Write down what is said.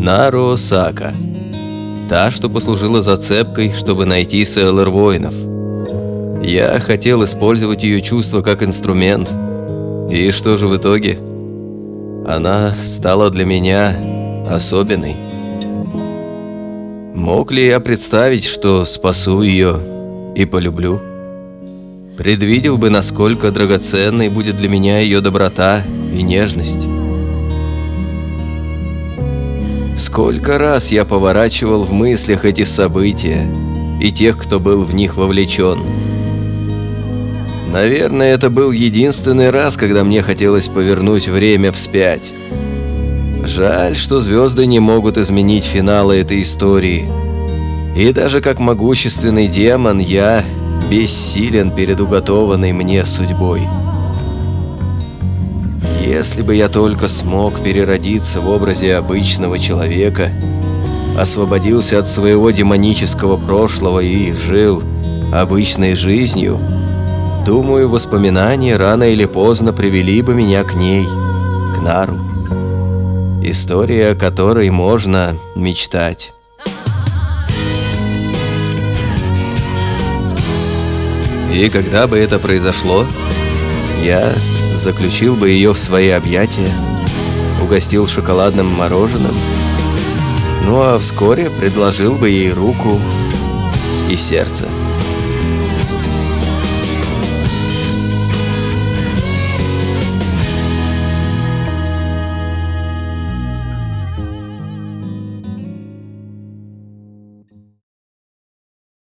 Наро Осака. Та, что послужила зацепкой, чтобы найти Сейлор воинов. Я хотел использовать ее чувства как инструмент. И что же в итоге? Она стала для меня особенной. Мог ли я представить, что спасу ее и полюблю? Предвидел бы, насколько драгоценной будет для меня ее доброта и нежность. Сколько раз я поворачивал в мыслях эти события и тех, кто был в них вовлечен. Наверное, это был единственный раз, когда мне хотелось повернуть время вспять. Жаль, что звезды не могут изменить финала этой истории. И даже как могущественный демон я бессилен перед уготованной мне судьбой. Если бы я только смог переродиться в образе обычного человека, освободился от своего демонического прошлого и жил обычной жизнью, думаю, воспоминания рано или поздно привели бы меня к ней, к Нару. История, о которой можно мечтать. И когда бы это произошло, я заключил бы ее в свои объятия, угостил шоколадным мороженым, ну а вскоре предложил бы ей руку и сердце.